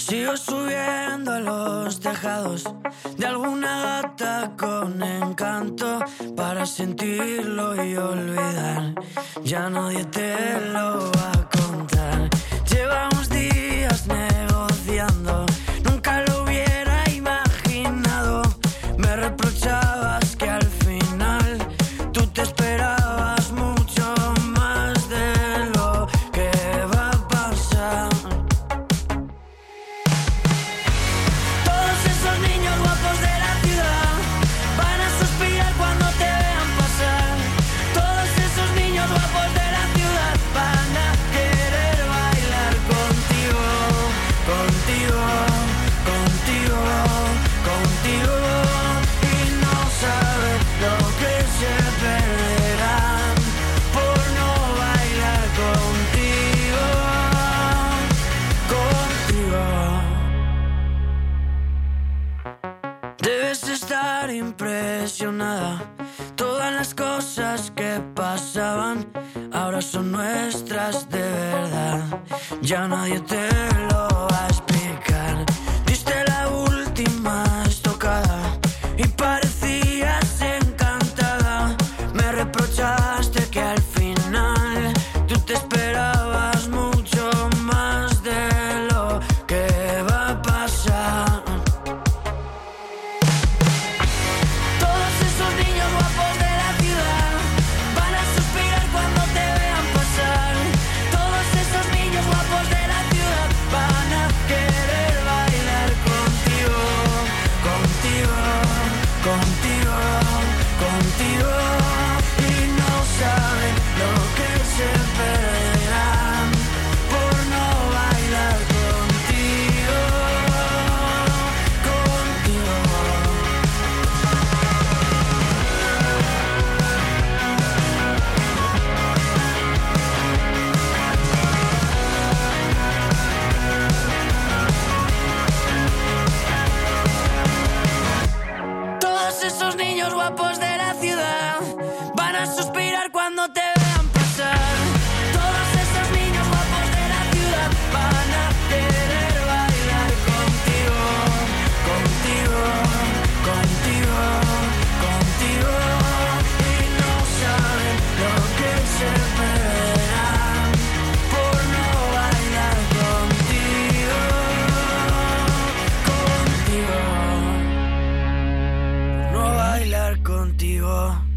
Sigo subiendo a los tejados de alguna gata con encanto para sentirlo y olvidar. Ya nadie te lo va a contar. Llevamos días negociando, nunca lo hubiera imaginado. Me reprochabas que al final tú te esperabas mucho más de lo que va a pasar. Todos esos niños guapos de la ciudad van a suspirar cuando te vean pasar. Todos esos niños guapos de la ciudad van a querer bailar contigo, contigo, contigo, contigo. Y no saben lo que se perderán por no bailar contigo, contigo. Debes estar impresionada. Todas las cosas que pasaban ahora son nuestras de verdad. Ya nadie te lo va a explicar. Diste la última estocada y parecías encantada. Me reprochaste que al final tú te esperabas mucho más de lo que va a pasar. Todos esos niños guapos de la ciudad van a suspirar cuando te vean pasar. Todos esos niños guapos de la ciudad van a querer bailar contigo, contigo, contigo, contigo. Y no saben lo que se perderán por no bailar contigo, contigo. Todos esos niños guapos de la ciudad van a suspirar cuando te vean pasar. Todos esos niños guapos de la ciudad van a querer bailar contigo, contigo, contigo, contigo. Y no saben lo que se perderán por no bailar contigo, contigo. No bailar contigo.